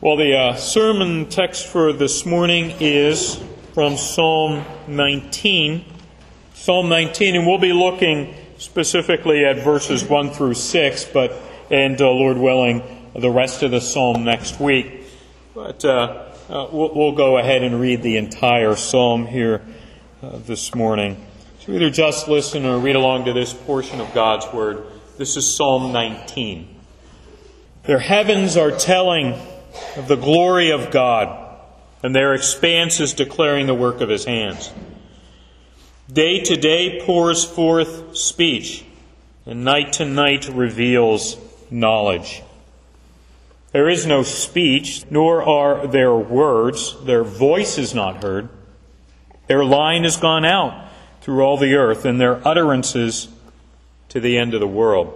Well, the sermon text for this morning is from Psalm 19. Psalm 19, and we'll be looking specifically at verses 1 through 6, and Lord willing, the rest of the psalm next week. But we'll go ahead and read the entire psalm here this morning. So either just listen or read along to this portion of God's Word. This is Psalm 19. Their heavens are telling of the glory of God, and their expanses declaring the work of His hands. Day to day pours forth speech, and night to night reveals knowledge. There is no speech, nor are there words. Their voice is not heard. Their line has gone out through all the earth, and their utterances to the end of the world.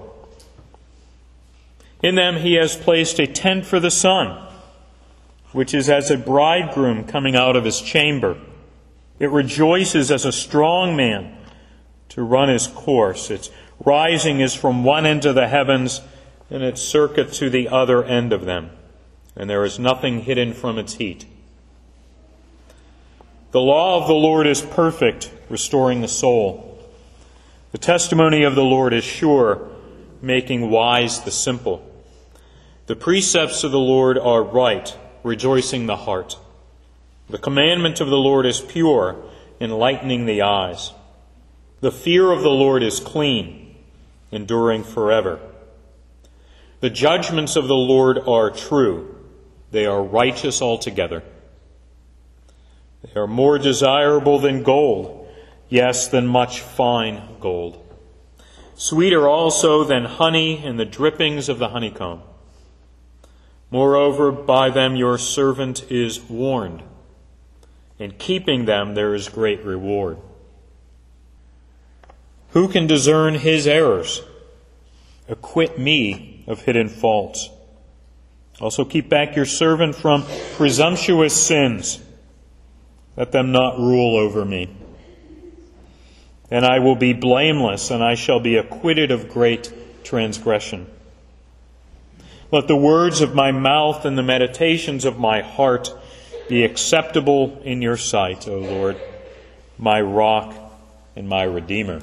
In them He has placed a tent for the sun, which is as a bridegroom coming out of his chamber. It rejoices as a strong man to run his course. Its rising is from one end of the heavens, and its circuit to the other end of them, and there is nothing hidden from its heat. The law of the Lord is perfect, restoring the soul. The testimony of the Lord is sure, making wise the simple. The precepts of the Lord are right, rejoicing the heart. The commandment of the Lord is pure, enlightening the eyes. The fear of the Lord is clean, enduring forever. The judgments of the Lord are true. They are righteous altogether. They are more desirable than gold, yes, than much fine gold. Sweeter also than honey and the drippings of the honeycomb. Moreover, by them your servant is warned. In keeping them there is great reward. Who can discern his errors? Acquit me of hidden faults. Also keep back your servant from presumptuous sins. Let them not rule over me. And I will be blameless, and I shall be acquitted of great transgression. Let the words of my mouth and the meditations of my heart be acceptable in your sight, O Lord, my rock and my redeemer.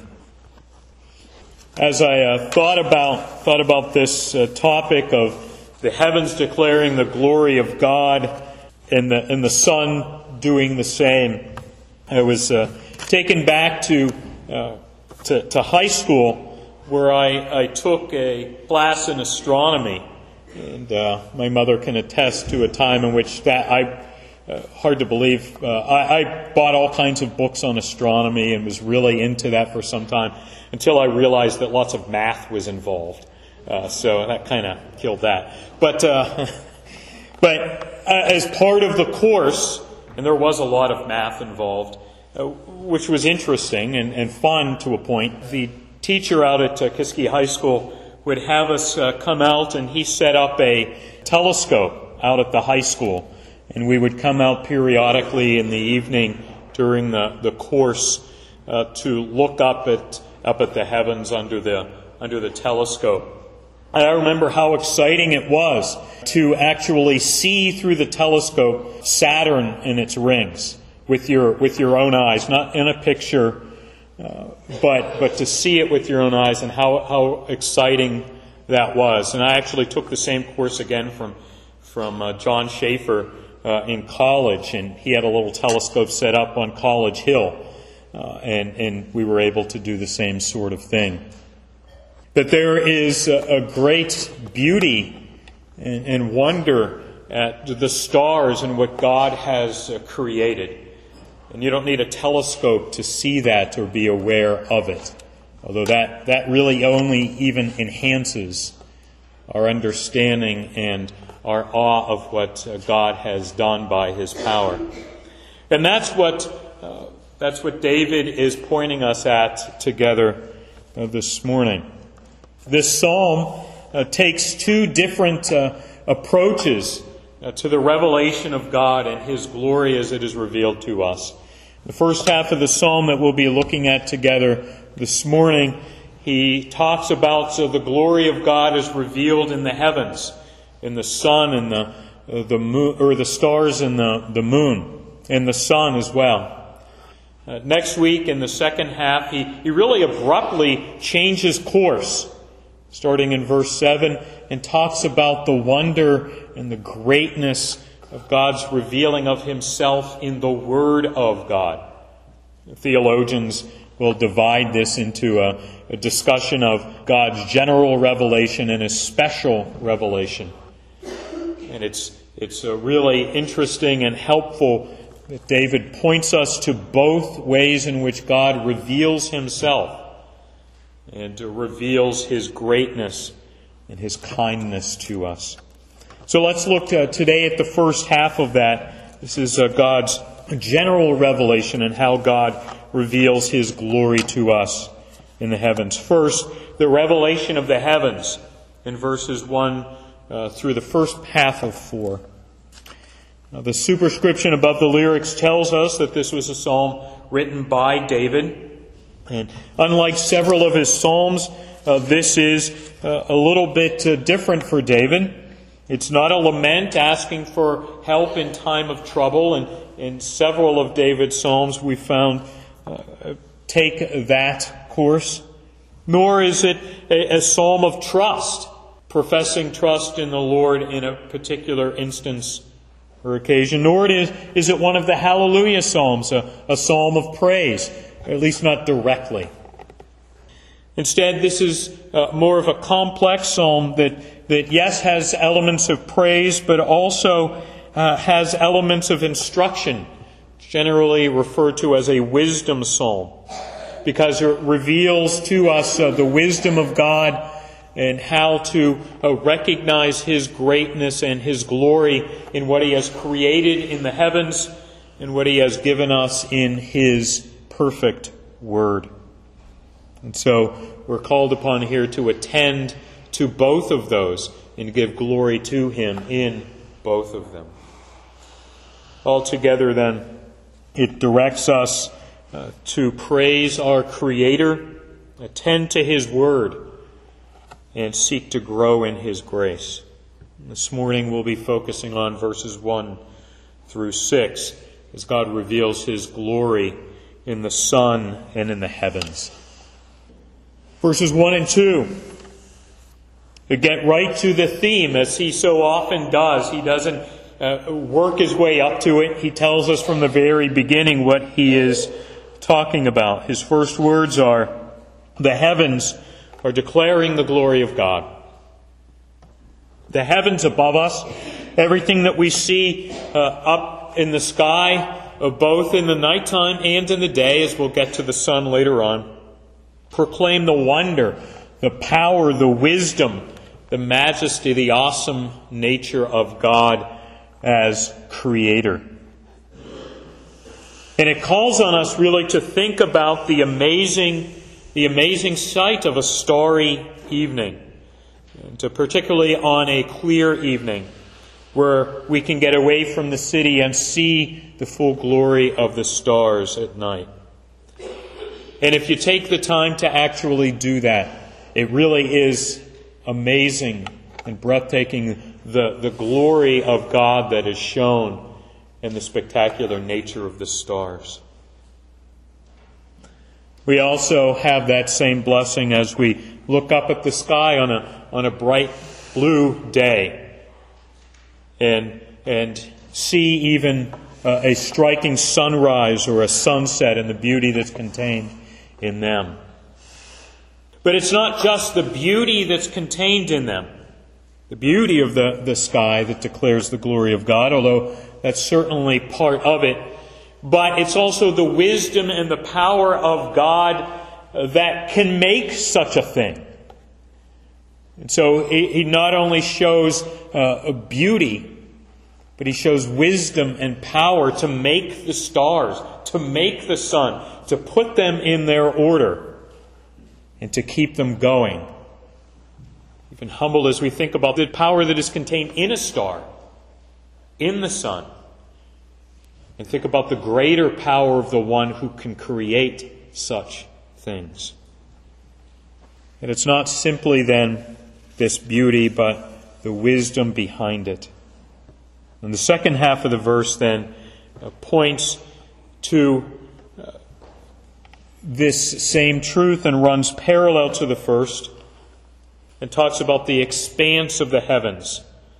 As I thought about this topic of the heavens declaring the glory of God and the sun doing the same, I was taken back to high school, where I took a class in astronomy. And my mother can attest to a time in which hard to believe, I bought all kinds of books on astronomy and was really into that for some time until I realized that lots of math was involved. So that kind of killed that. But as part of the course, and there was a lot of math involved, which was interesting and fun to a point, the teacher out at Kiski High School would have us come out, and he set up a telescope out at the high school. And we would come out periodically in the evening during the course to look up at the heavens under the telescope. I remember how exciting it was to actually see through the telescope Saturn and its rings with your own eyes, not in a picture, but to see it with your own eyes, and how exciting that was. And I actually took the same course again from John Schaefer in college, and he had a little telescope set up on College Hill, and we were able to do the same sort of thing. But there is a great beauty and wonder at the stars and what God has created. And you don't need a telescope to see that or be aware of it. Although that really only even enhances our understanding and our awe of what God has done by His power. And that's what David is pointing us at together this morning. This psalm takes two different approaches to the revelation of God and His glory as it is revealed to us. The first half of the psalm that we'll be looking at together this morning, he talks about the glory of God as revealed in the heavens, in the sun and moon, or the stars and the moon, and the sun as well. Next week, in the second half, he really abruptly changes course, starting in verse 7, and talks about the wonder and the greatness of God's revealing of Himself in the Word of God. Theologians will divide this into a discussion of God's general revelation and His special revelation. And it's really interesting and helpful that David points us to both ways in which God reveals Himself and reveals His greatness and His kindness to us. So let's look today at the first half of that. This is God's general revelation and how God reveals His glory to us in the heavens. First, the revelation of the heavens in verses 1 through the first half of 4. Now, the superscription above the lyrics tells us that this was a psalm written by David. And unlike several of his psalms, this is a little bit different for David. It's not a lament asking for help in time of trouble. And in several of David's psalms we found take that course. Nor is it a psalm of trust, professing trust in the Lord in a particular instance or occasion. Nor is it one of the Hallelujah Psalms, a psalm of praise, at least not directly. Instead, this is more of a complex psalm that yes, has elements of praise, but also has elements of instruction, generally referred to as a wisdom psalm, because it reveals to us the wisdom of God and how to recognize His greatness and His glory in what He has created in the heavens and what He has given us in His perfect Word. And so we're called upon here to attend to both of those and give glory to Him in both of them. Altogether, then, it directs us to praise our Creator, attend to His Word, and seek to grow in His grace. This morning we'll be focusing on verses 1 through 6 as God reveals His glory in the sun and in the heavens. Verses 1 and 2. To get right to the theme, as He so often does. He doesn't work His way up to it. He tells us from the very beginning what He is talking about. His first words are, the heavens are declaring the glory of God. The heavens above us, everything that we see up in the sky, both in the nighttime and in the day, as we'll get to the sun later on, proclaim the wonder, the power, the wisdom, the majesty, the awesome nature of God as Creator. And it calls on us really to think about the amazing sight of a starry evening, and particularly on a clear evening, where we can get away from the city and see the full glory of the stars at night. And if you take the time to actually do that, it really is amazing and breathtaking, the glory of God that is shown in the spectacular nature of the stars. We also have that same blessing as we look up at the sky on a bright blue day and see even a striking sunrise or a sunset and the beauty that's contained in them. But it's not just the beauty that's contained in them, the beauty of the sky that declares the glory of God, although that's certainly part of it. But it's also the wisdom and the power of God that can make such a thing. And so He not only shows beauty, but He shows wisdom and power to make the stars, to make the sun, to put them in their order, and to keep them going. Even humbled as we think about the power that is contained in a star, in the sun, and think about the greater power of the one who can create such things. And it's not simply then this beauty, but the wisdom behind it. And the second half of the verse then points to this same truth and runs parallel to the first and talks about the expanse of the heavens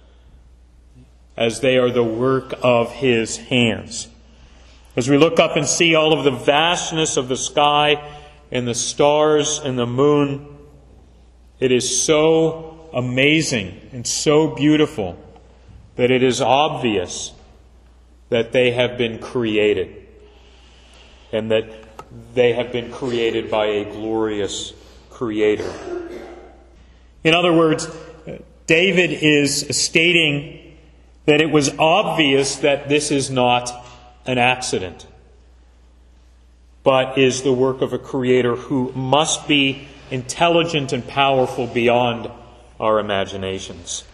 as they are the work of His hands. As we look up and see all of the vastness of the sky and the stars and the moon, it is so amazing and so beautiful that it is obvious that they have been created and that they have been created by a glorious Creator. In other words, David is stating that it was obvious that this is not an accident, but is the work of a Creator who must be intelligent and powerful beyond our imaginations.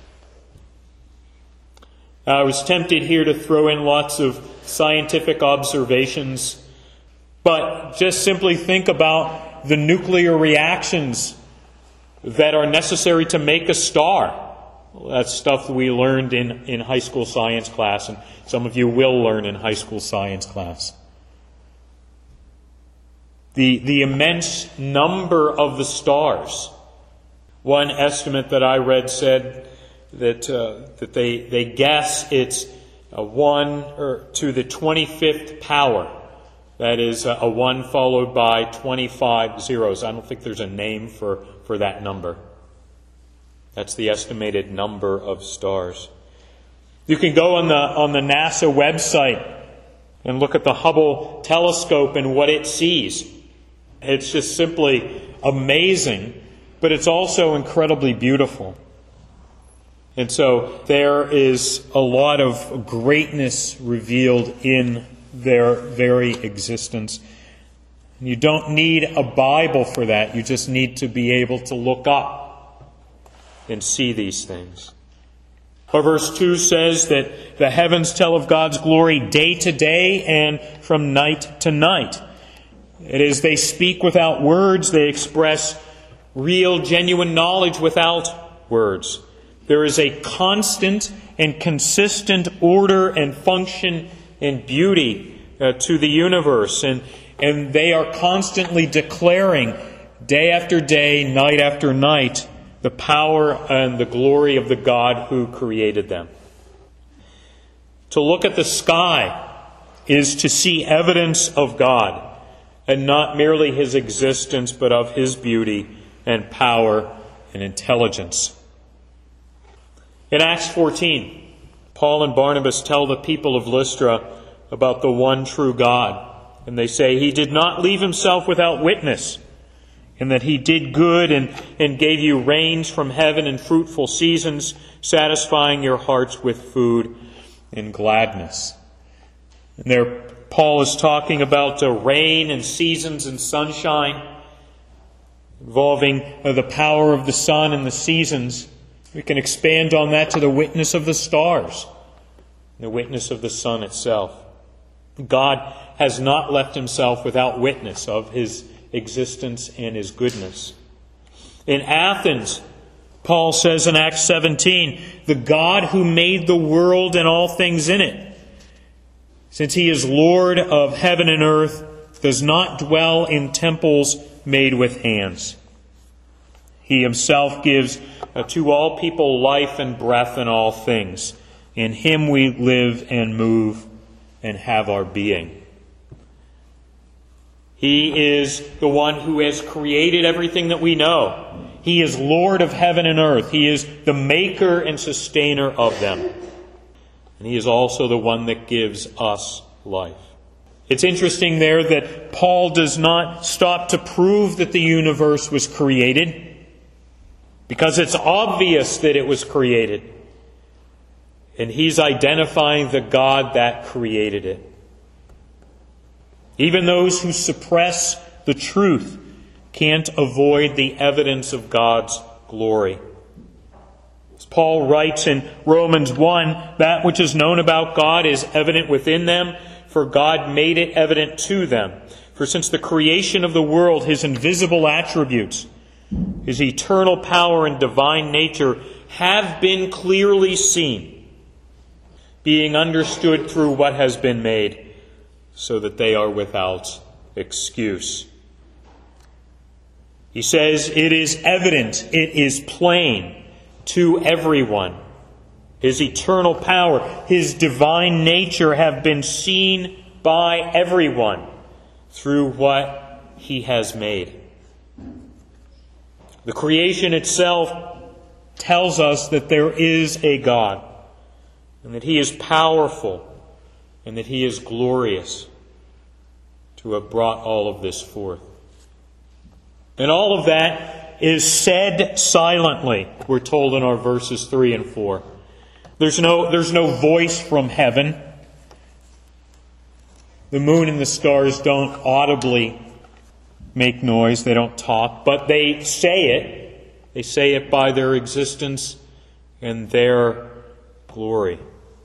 I was tempted here to throw in lots of scientific observations, but just simply think about the nuclear reactions that are necessary to make a star. That's stuff we learned in high school science class, and some of you will learn in high school science class. The immense number of the stars. One estimate that I read said that they guess it's 1 to the 25th power. That is a 1 followed by 25 zeros. I don't think there's a name for that number. That's the estimated number of stars. You can go on the NASA website and look at the Hubble telescope and what it sees. It's just simply amazing, but it's also incredibly beautiful. And so there is a lot of greatness revealed in their very existence. You don't need a Bible for that. You just need to be able to look up and see these things. But verse 2 says that the heavens tell of God's glory day to day and from night to night. It is they speak without words. They express real, genuine knowledge without words. There is a constant and consistent order and function and beauty to the universe. And they are constantly declaring day after day, night after night, the power and the glory of the God who created them. To look at the sky is to see evidence of God, and not merely His existence, but of His beauty and power and intelligence. In Acts 14, Paul and Barnabas tell the people of Lystra about the one true God. And they say, He did not leave Himself without witness, and that He did good and gave you rains from heaven and fruitful seasons, satisfying your hearts with food and gladness. And there Paul is talking about rain and seasons and sunshine, involving the power of the sun and the seasons. We can expand on that to the witness of the stars, the witness of the sun itself. God has not left Himself without witness of His existence and His goodness. In Athens, Paul says in Acts 17, the God who made the world and all things in it, since He is Lord of heaven and earth, does not dwell in temples made with hands. He Himself gives to all people life and breath in all things. In Him we live and move and have our being. He is the one who has created everything that we know. He is Lord of heaven and earth. He is the maker and sustainer of them. And He is also the one that gives us life. It's interesting there that Paul does not stop to prove that the universe was created, because it's obvious that it was created. And he's identifying the God that created it. Even those who suppress the truth can't avoid the evidence of God's glory. As Paul writes in Romans 1, that which is known about God is evident within them, for God made it evident to them. For since the creation of the world, His invisible attributes, His eternal power and divine nature have been clearly seen, being understood through what has been made, so that they are without excuse. He says, it is evident, it is plain to everyone. His eternal power, His divine nature have been seen by everyone through what He has made. The creation itself tells us that there is a God, and that He is powerful, and that He is glorious to have brought all of this forth. And all of that is said silently, we're told in our verses 3 and 4. There's no voice from heaven. The moon and the stars don't audibly make noise, they don't talk, but they say it. They say it by their existence and their glory.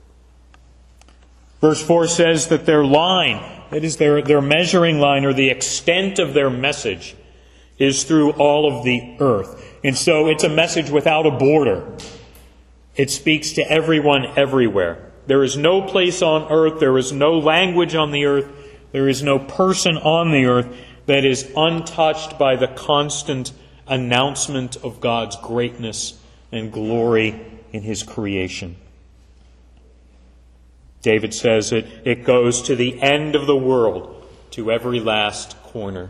Verse 4 says that their line, that is their measuring line or the extent of their message, is through all of the earth. And so it's a message without a border. It speaks to everyone everywhere. There is no place on earth, there is no language on the earth, there is no person on the earth that is untouched by the constant announcement of God's greatness and glory in His creation. David says it goes to the end of the world, to every last corner.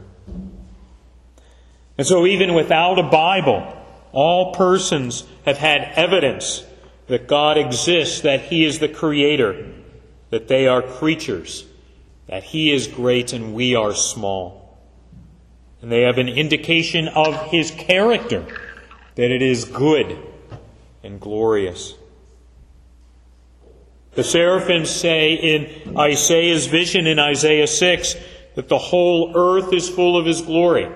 And so even without a Bible, all persons have had evidence that God exists, that He is the Creator, that they are creatures, that He is great and we are small. And they have an indication of His character, that it is good and glorious. The seraphims say in Isaiah's vision in Isaiah 6 that the whole earth is full of His glory.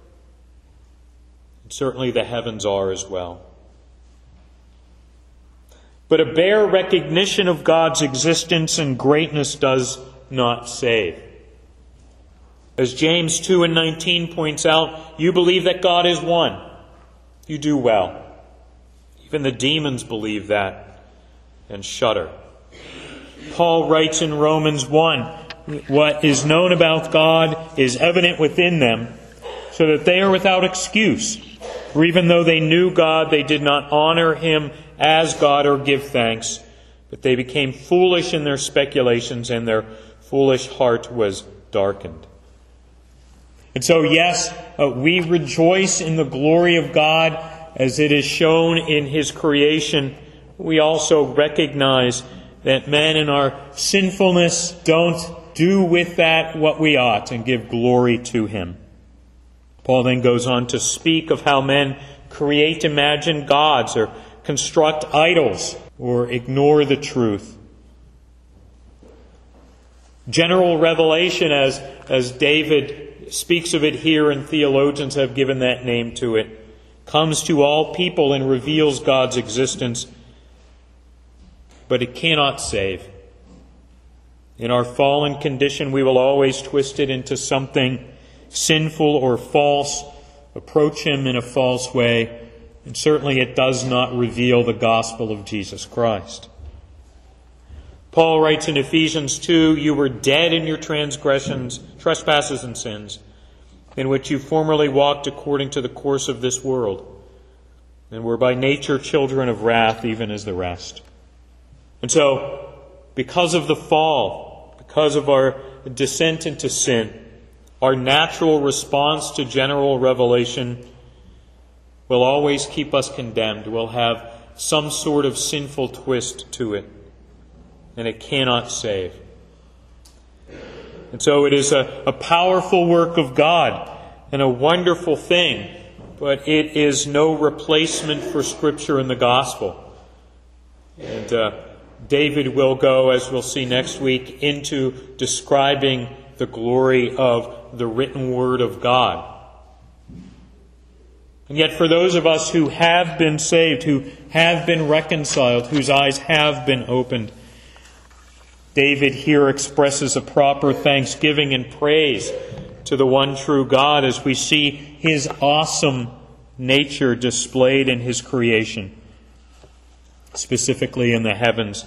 And certainly the heavens are as well. But a bare recognition of God's existence and greatness does not save. As James 2 and 19 points out, you believe that God is one. You do well. Even the demons believe that and shudder. Paul writes in Romans 1, what is known about God is evident within them, so that they are without excuse. For even though they knew God, they did not honor Him as God or give thanks, but they became foolish in their speculations, and their foolish heart was darkened. And so, yes, we rejoice in the glory of God as it is shown in His creation. We also recognize that men in our sinfulness don't do with that what we ought and give glory to Him. Paul then goes on to speak of how men create imagined gods or construct idols or ignore the truth. General revelation, as David speaks of it here, and theologians have given that name to it, comes to all people and reveals God's existence, but it cannot save. In our fallen condition, we will always twist it into something sinful or false, approach Him in a false way, and certainly it does not reveal the gospel of Jesus Christ. Paul writes in Ephesians 2, you were dead in your transgressions, trespasses, and sins, in which you formerly walked according to the course of this world, and were by nature children of wrath, even as the rest. And so, because of the fall, because of our descent into sin, our natural response to general revelation will always keep us condemned, will have some sort of sinful twist to it, and it cannot save. And so it is a powerful work of God and a wonderful thing, but it is no replacement for Scripture and the Gospel. And David will go, as we'll see next week, into describing the glory of the written Word of God. And yet for those of us who have been saved, who have been reconciled, whose eyes have been opened, David here expresses a proper thanksgiving and praise to the one true God as we see His awesome nature displayed in His creation, specifically in the heavens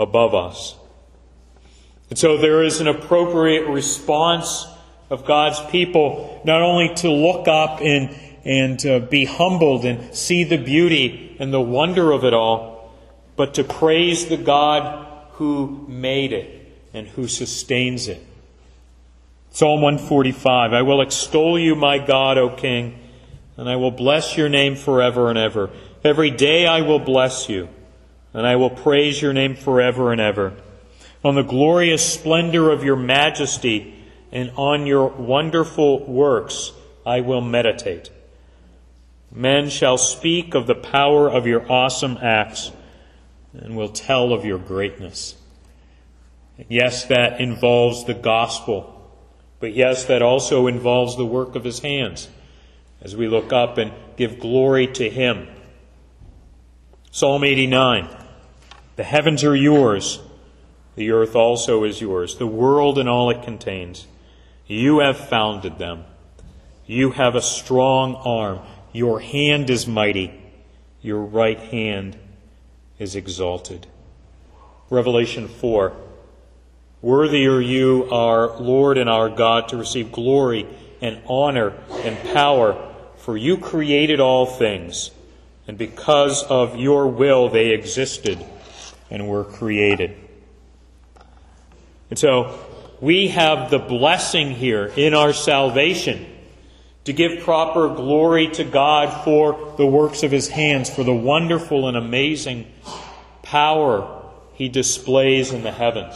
above us. And so there is an appropriate response of God's people, not only to look up and be humbled and see the beauty and the wonder of it all, but to praise the God who made it and who sustains it. Psalm 145, I will extol you, my God, O King, and I will bless your name forever and ever. Every day I will bless you, and I will praise your name forever and ever. On the glorious splendor of your majesty and on your wonderful works I will meditate. Men shall speak of the power of your awesome acts and will tell of your greatness. Yes, that involves the gospel. But yes, that also involves the work of his hands as we look up and give glory to him. Psalm 89, the heavens are yours, the earth also is yours, the world and all it contains. You have founded them. You have a strong arm. Your hand is mighty. Your right hand is exalted. Revelation 4. Worthy are you, our Lord and our God, to receive glory and honor and power, for you created all things, and because of your will they existed and were created. And so we have the blessing here in our salvation to give proper glory to God for the works of his hands, for the wonderful and amazing power he displays in the heavens.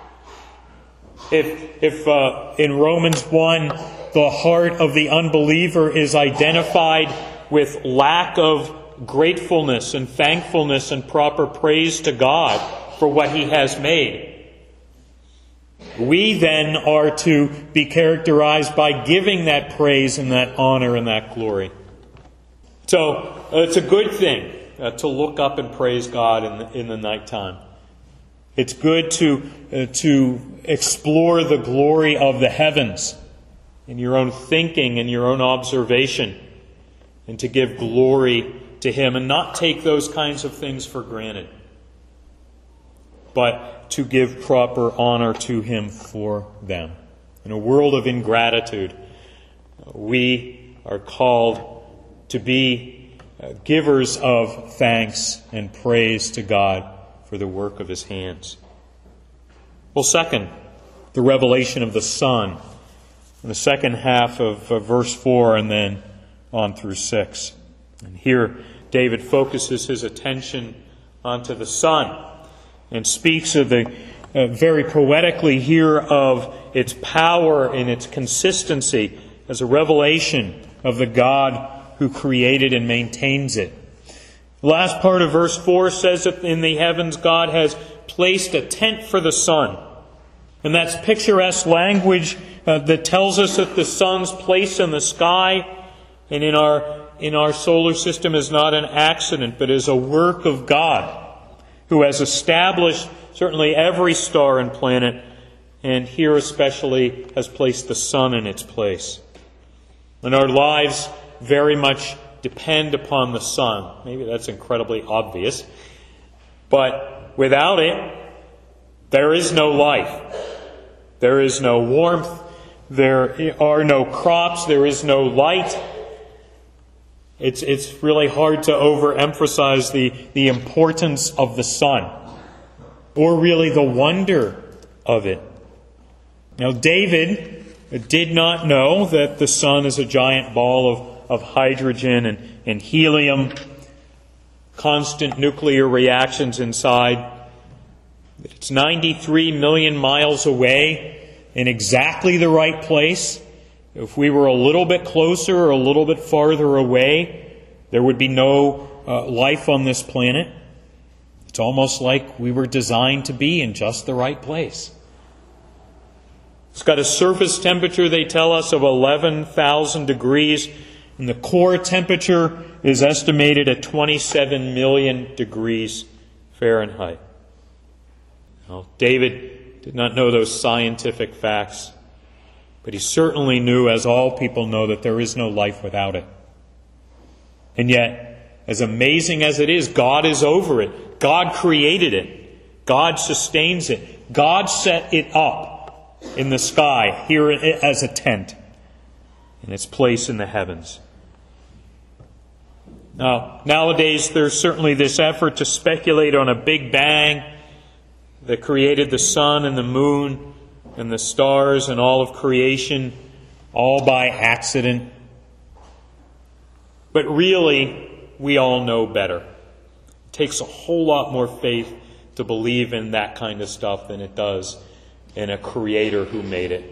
If in Romans 1, the heart of the unbeliever is identified with lack of gratefulness and thankfulness and proper praise to God for what he has made, we then are to be characterized by giving that praise and that honor and that glory. So it's a good thing to look up and praise God in the nighttime. It's good to explore the glory of the heavens in your own thinking and your own observation, and to give glory to him and not take those kinds of things for granted, but to give proper honor to him for them. In a world of ingratitude, we are called to be givers of thanks and praise to God for the work of his hands. Well, second, the revelation of the Son, in the second half of verse 4 and then on through 6. And here David focuses his attention onto the Son and speaks of the very poetically here of its power and its consistency as a revelation of the God who created and maintains it. The last part of verse 4 says that in the heavens God has placed a tent for the sun. And that's picturesque language that tells us that the sun's place in the sky and in our solar system is not an accident, but is a work of God, who has established certainly every star and planet, and here especially has placed the sun in its place. And our lives very much depend upon the sun. Maybe that's incredibly obvious. But without it, there is no life. There is no warmth. There are no crops. There is no light. It's really hard to overemphasize the importance of the sun, or really the wonder of it. Now, David did not know that the sun is a giant ball of hydrogen and helium, constant nuclear reactions inside. It's 93 million miles away in exactly the right place. If we were a little bit closer or a little bit farther away, there would be no life on this planet. It's almost like we were designed to be in just the right place. It's got a surface temperature, they tell us, of 11,000 degrees. And the core temperature is estimated at 27 million degrees Fahrenheit. Now, David did not know those scientific facts, but he certainly knew, as all people know, that there is no life without it. And yet, as amazing as it is, God is over it. God created it. God sustains it. God set it up in the sky, here as a tent, in its place in the heavens. Now, nowadays there's certainly this effort to speculate on a Big Bang that created the sun and the moon and the stars and all of creation, all by accident. But really, we all know better. It takes a whole lot more faith to believe in that kind of stuff than it does in a creator who made it.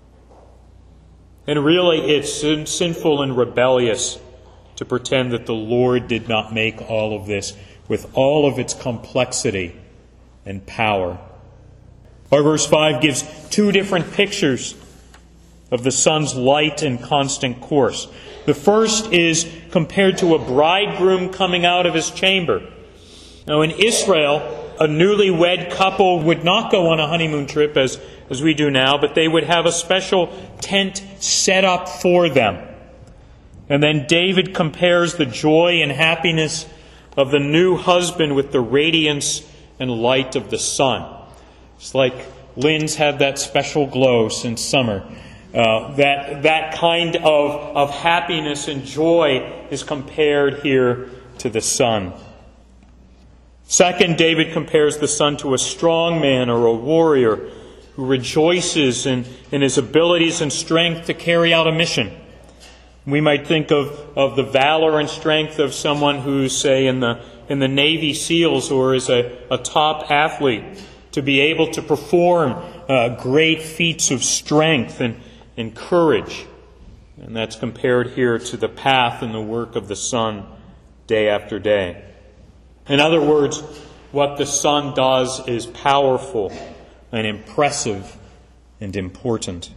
And really, it's sinful and rebellious to pretend that the Lord did not make all of this with all of its complexity and power. Our verse 5 gives two different pictures of the sun's light and constant course. The first is compared to a bridegroom coming out of his chamber. Now in Israel, a newlywed couple would not go on a honeymoon trip as we do now, but they would have a special tent set up for them. And then David compares the joy and happiness of the new husband with the radiance and light of the sun. It's like Lynn's had that special glow since summer. That kind of happiness and joy is compared here to the sun. Second, David compares the sun to a strong man or a warrior who rejoices in his abilities and strength to carry out a mission. We might think of the valor and strength of someone who's, say, in the Navy SEALs or is a top athlete, to be able to perform great feats of strength and courage. And that's compared here to the path and the work of the sun day after day. In other words, what the sun does is powerful and impressive and important.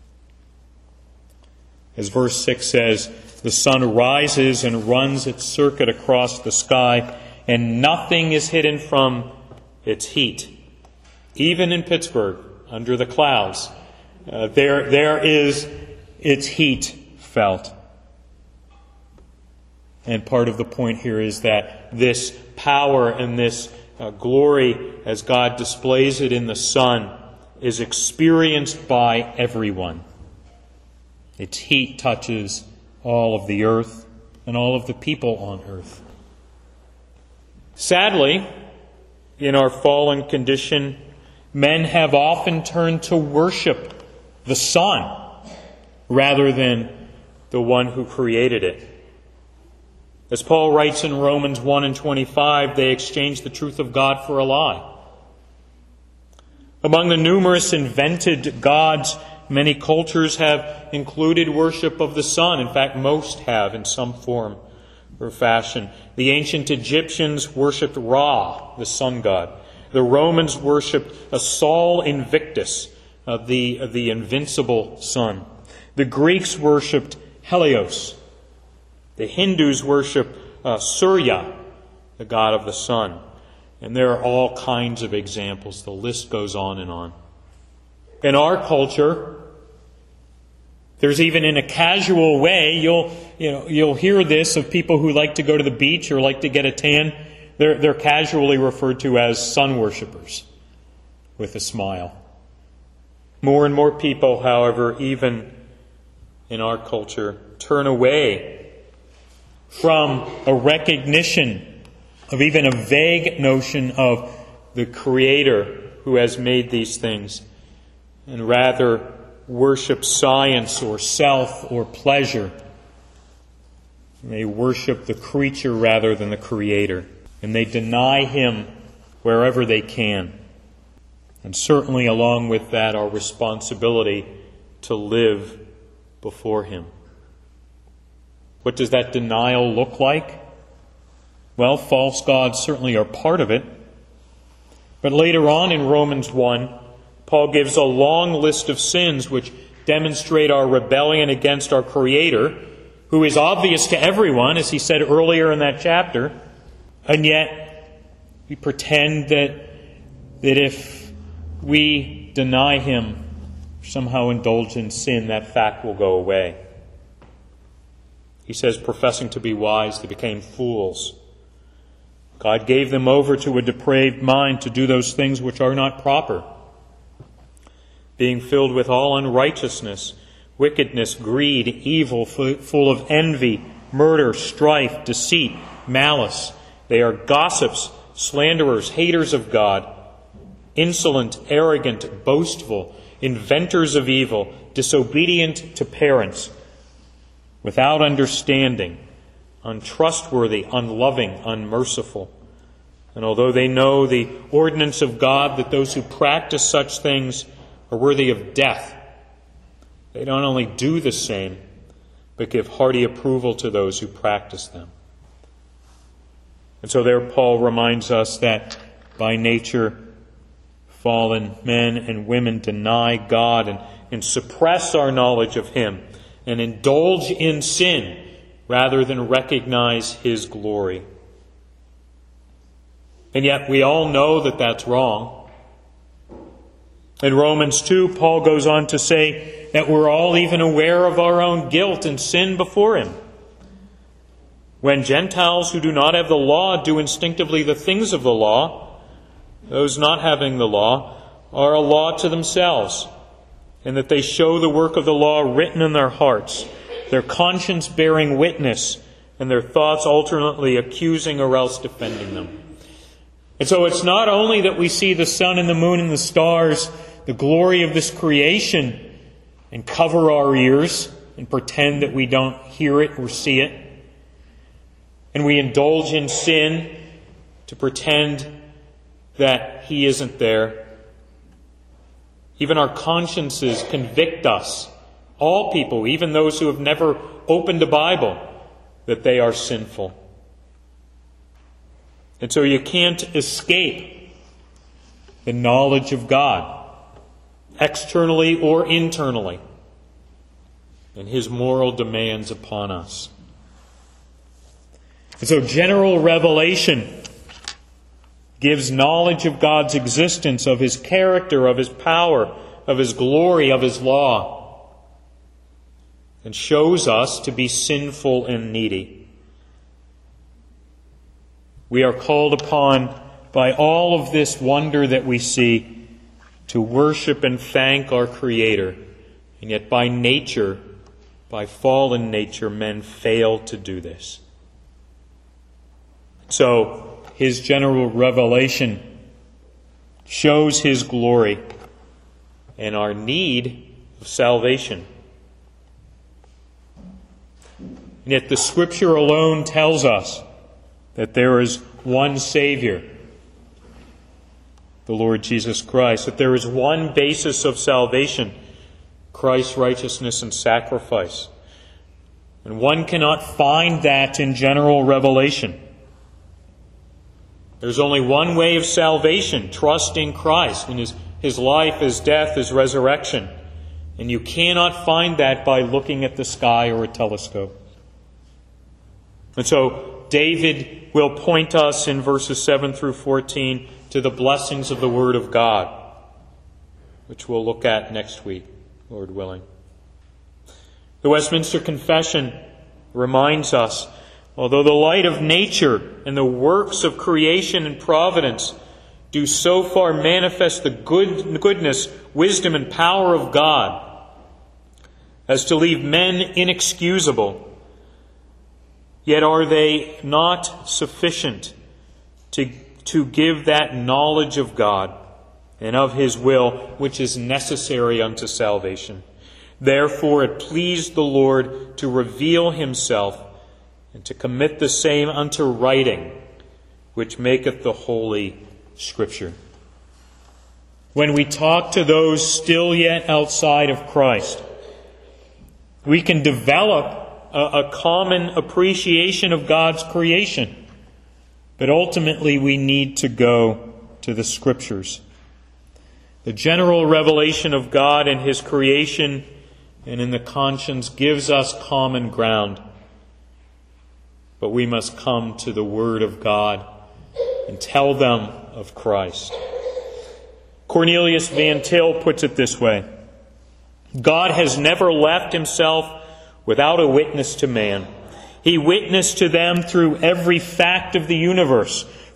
As verse 6 says, the sun rises and runs its circuit across the sky, and nothing is hidden from its heat. Even in Pittsburgh, under the clouds, there is its heat felt. And part of the point here is that this power and this glory, as God displays it in the sun, is experienced by everyone. Its heat touches all of the earth and all of the people on earth. Sadly, in our fallen condition, men have often turned to worship the sun rather than the one who created it. As Paul writes in Romans 1:25, they exchanged the truth of God for a lie. Among the numerous invented gods, many cultures have included worship of the sun. In fact, most have in some form or fashion. The ancient Egyptians worshipped Ra, the sun god. The Romans worshipped a Sol Invictus, the invincible sun. The Greeks worshipped Helios. The Hindus worship Surya, the god of the sun. And there are all kinds of examples. The list goes on and on. In our culture, there's even in a casual way, you'll hear this of people who like to go to the beach or like to get a tan. They're casually referred to as sun worshippers, with a smile. More and more people, however, even in our culture, turn away from a recognition of even a vague notion of the Creator who has made these things, and rather worship science or self or pleasure. They worship the creature rather than the Creator, and they deny Him wherever they can. And certainly along with that, our responsibility to live before Him. What does that denial look like? Well, false gods certainly are part of it. But later on in Romans 1, Paul gives a long list of sins which demonstrate our rebellion against our Creator, who is obvious to everyone, as he said earlier in that chapter. And yet, we pretend that if we deny Him, somehow indulge in sin, that fact will go away. He says, professing to be wise, they became fools. God gave them over to a depraved mind to do those things which are not proper, being filled with all unrighteousness, wickedness, greed, evil, full of envy, murder, strife, deceit, malice. They are gossips, slanderers, haters of God, insolent, arrogant, boastful, inventors of evil, disobedient to parents, without understanding, untrustworthy, unloving, unmerciful. And although they know the ordinance of God that those who practice such things are worthy of death, they not only do the same, but give hearty approval to those who practice them. And so there Paul reminds us that by nature, fallen men and women deny God and suppress our knowledge of Him and indulge in sin rather than recognize His glory. And yet we all know that that's wrong. In Romans 2, Paul goes on to say that we're all even aware of our own guilt and sin before Him. When Gentiles who do not have the law do instinctively the things of the law, those not having the law are a law to themselves, and that they show the work of the law written in their hearts, their conscience bearing witness, and their thoughts alternately accusing or else defending them. And so it's not only that we see the sun and the moon and the stars, the glory of this creation, and cover our ears and pretend that we don't hear it or see it, and we indulge in sin to pretend that He isn't there. Even our consciences convict us, all people, even those who have never opened a Bible, that they are sinful. And so you can't escape the knowledge of God, externally or internally, and His moral demands upon us. And so general revelation gives knowledge of God's existence, of His character, of His power, of His glory, of His law, and shows us to be sinful and needy. We are called upon by all of this wonder that we see to worship and thank our Creator. And yet by nature, by fallen nature, men fail to do this. So, His general revelation shows His glory and our need of salvation. And yet the Scripture alone tells us that there is one Savior, the Lord Jesus Christ, that there is one basis of salvation, Christ's righteousness and sacrifice. And one cannot find that in general revelation. There's only one way of salvation, trusting Christ in His life, His death, His resurrection. And you cannot find that by looking at the sky or a telescope. And so David will point us in verses 7 through 14 to the blessings of the Word of God, which we'll look at next week, Lord willing. The Westminster Confession reminds us, although the light of nature and the works of creation and providence do so far manifest the goodness, wisdom, and power of God as to leave men inexcusable, yet are they not sufficient to give that knowledge of God and of His will which is necessary unto salvation. Therefore it pleased the Lord to reveal Himself and to commit the same unto writing, which maketh the Holy Scripture. When we talk to those still yet outside of Christ, we can develop a common appreciation of God's creation. But ultimately we need to go to the Scriptures. The general revelation of God and His creation and in the conscience gives us common ground. But we must come to the Word of God and tell them of Christ. Cornelius Van Til puts it this way: God has never left Himself without a witness to man. He witnessed to them through every fact of the universe,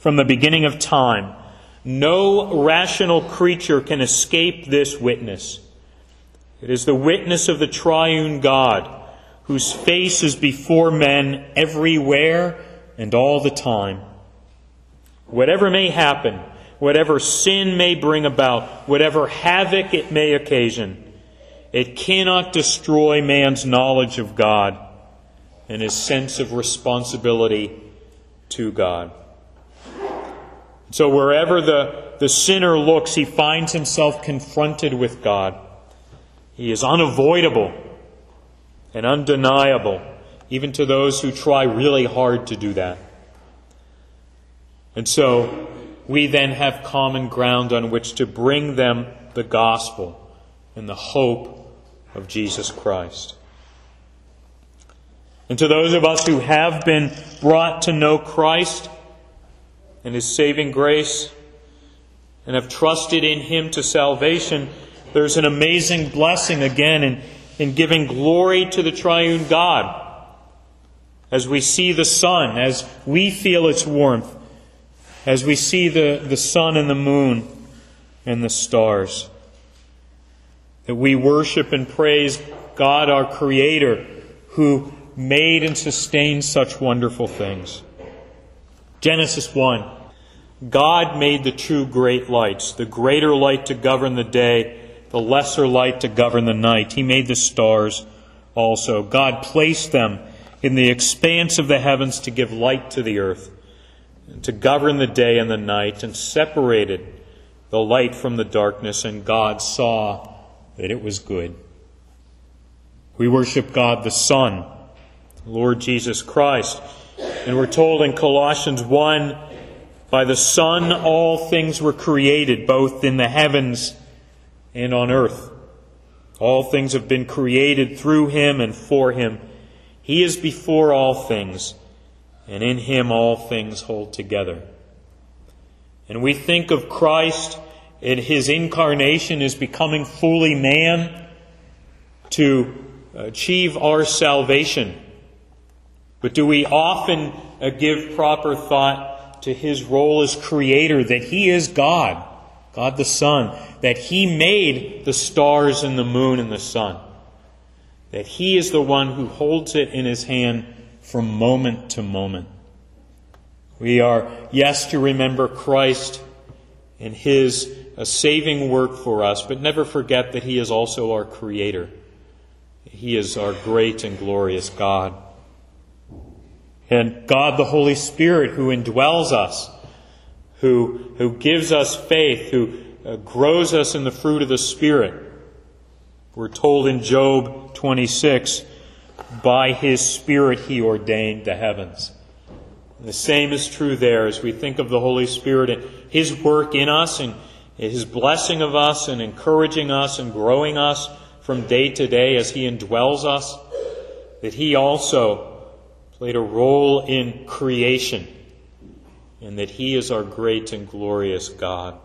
from the beginning of time. No rational creature can escape this witness. It is the witness of the triune God, whose face is before men everywhere and all the time. Whatever may happen, whatever sin may bring about, whatever havoc it may occasion, it cannot destroy man's knowledge of God and his sense of responsibility to God. So wherever the sinner looks, he finds himself confronted with God. He is unavoidable and undeniable, even to those who try really hard to do that. And so we then have common ground on which to bring them the gospel and the hope of Jesus Christ. And to those of us who have been brought to know Christ and His saving grace and have trusted in Him to salvation, there's an amazing blessing again in giving glory to the triune God. As we see the sun, as we feel its warmth, as we see the sun and the moon and the stars, that we worship and praise God, our Creator, who made and sustained such wonderful things. Genesis 1. God made the two great lights, the greater light to govern the day, the lesser light to govern the night. He made the stars also. God placed them in the expanse of the heavens to give light to the earth, and to govern the day and the night, and separated the light from the darkness, and God saw that it was good. We worship God the Son, Lord Jesus Christ. And we're told in Colossians 1, by the Son all things were created, both in the heavens and on earth. All things have been created through Him and for Him. He is before all things, and in Him all things hold together. And we think of Christ in His incarnation as becoming fully man to achieve our salvation. But do we often give proper thought to His role as Creator, that He is God, God the Son, that He made the stars and the moon and the sun, that He is the one who holds it in His hand from moment to moment. We are, yes, to remember Christ and His saving work for us, but never forget that He is also our Creator. He is our great and glorious God. And God the Holy Spirit, who indwells us, who gives us faith, who grows us in the fruit of the Spirit. We're told in Job 26, by His Spirit He ordained the heavens. And the same is true there as we think of the Holy Spirit and His work in us and His blessing of us and encouraging us and growing us from day to day as He indwells us, that He also played a role in creation, and that He is our great and glorious God.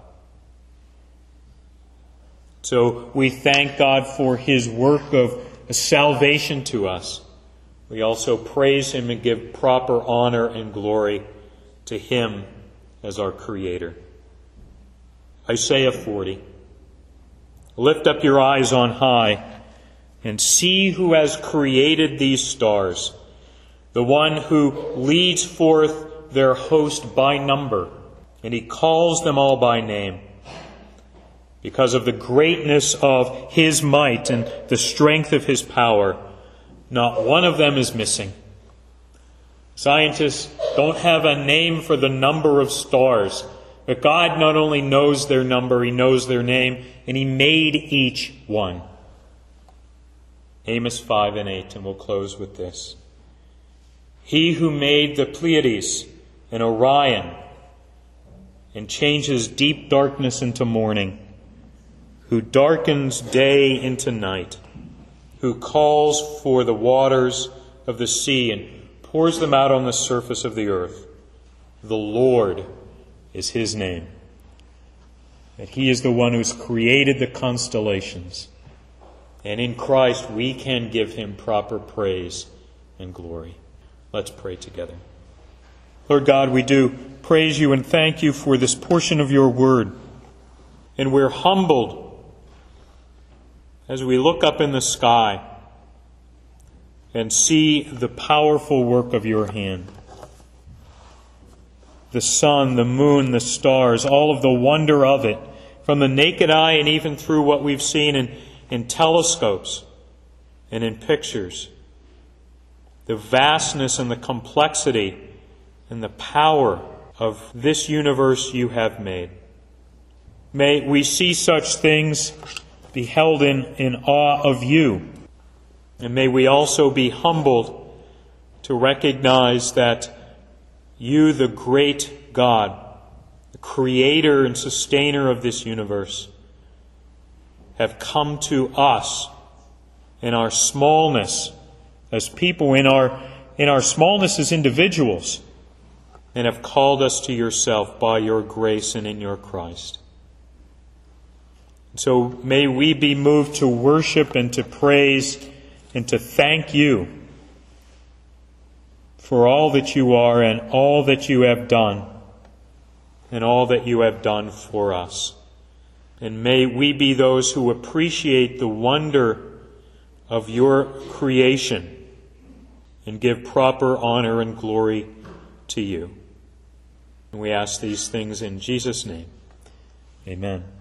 So we thank God for His work of salvation to us. We also praise Him and give proper honor and glory to Him as our Creator. Isaiah 40. Lift up your eyes on high and see who has created these stars, the one who leads forth their host by number, and He calls them all by name. Because of the greatness of His might and the strength of His power, not one of them is missing. Scientists don't have a name for the number of stars, but God not only knows their number, He knows their name, and He made each one. Amos 5 and 8, and we'll close with this. He who made the Pleiades and Orion and changes deep darkness into morning, who darkens day into night, who calls for the waters of the sea and pours them out on the surface of the earth. The Lord is His name. That He is the one who's created the constellations. And in Christ we can give Him proper praise and glory. Let's pray together. Lord God, we do praise you and thank you for this portion of your word. And we're humbled as we look up in the sky and see the powerful work of your hand. The sun, the moon, the stars, all of the wonder of it, from the naked eye and even through what we've seen in telescopes and in pictures. The vastness and the complexity and the power of this universe you have made. May we see such things, be held in awe of you. And may we also be humbled to recognize that you, the great God, the creator and sustainer of this universe, have come to us in our smallness as people, in our smallness as individuals, and have called us to yourself by your grace and in your Christ. So may we be moved to worship and to praise and to thank you for all that you are and all that you have done and all that you have done for us. And may we be those who appreciate the wonder of your creation and give proper honor and glory to you. And we ask these things in Jesus' name. Amen.